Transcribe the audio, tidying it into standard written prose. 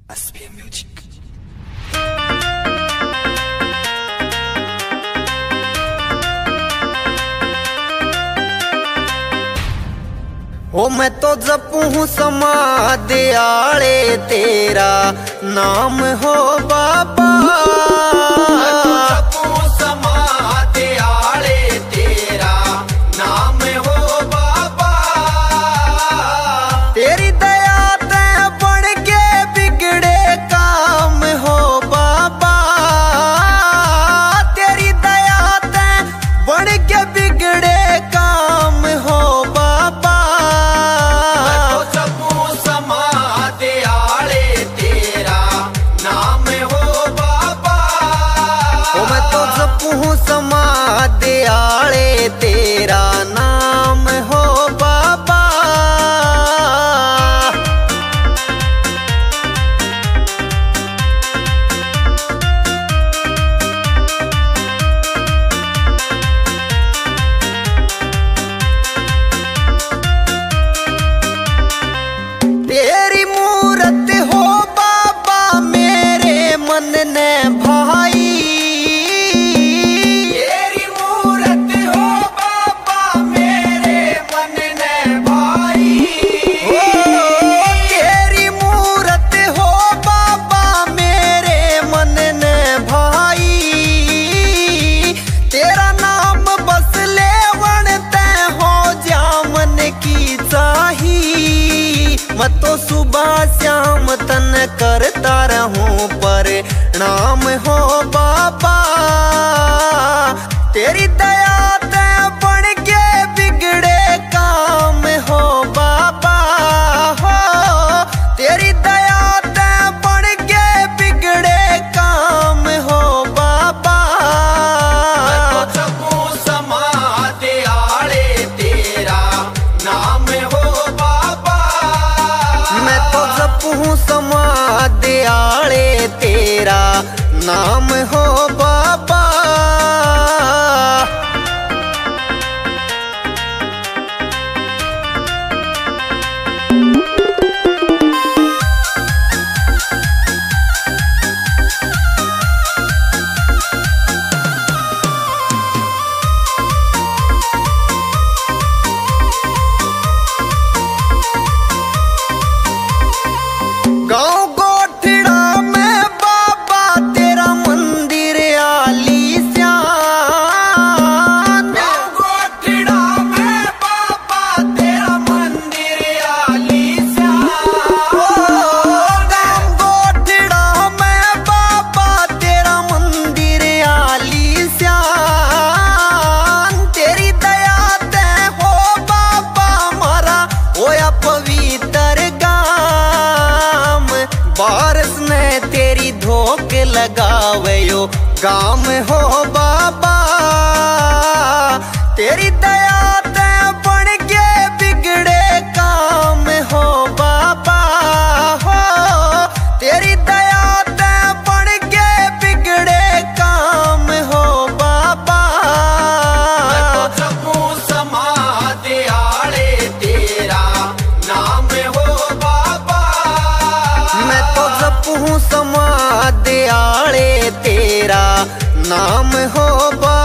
SPM Music। ओ मैं तो जपूं समाधियाले तेरा नाम हो बाबा। मैं तो जपूं समाधियाले तेरा नाम हो बाबा। तेरी दया ते बढ़ के बिगड़े काम हो बाबा। तेरी दया ते बढ़ के बिगड़े काम हो बाबा। समाधियाले तेरा नाम हो बाबा। तेरी मूरत हो बाबा मेरे मन ने भाई। मैं तो सुबह शाम तन करता रहूं प्रणाम हो बाबा। तेरी दया ते बढ़ के बिगड़े काम हो बाबा। हो तेरी दया ते बढ़ के बिगड़े काम हो बाबा। मैं तो जपूं समाधियाले तेरा नाम हो बाबा। मैं तो जपूं समाधियाले तेरा नाम हो बाबा। गाँव गोठड़ा में बाबा तेरा मंदिर आलीशान। गाँव गोठड़ा में बाबा तेरा मंदिर आलीशान। गाँव गोठड़ा में बाबा तेरा मंदिर आलीशान। तेरी दया ते हो बाबा मारा होया पवित्र बारिश ने तेरी धोख लगावयो गाम हो बाबा। तेरी दया ते बढ़ के बिगड़े काम हो बाबा। हो तेरी दया ते बढ़ के बिगड़े काम हो बाबा। मैं तो जपूं समाधियाले तेरा नाम हो बाबा। मैं तो जपूं समाधियाले तेरा नाम हो बाबा।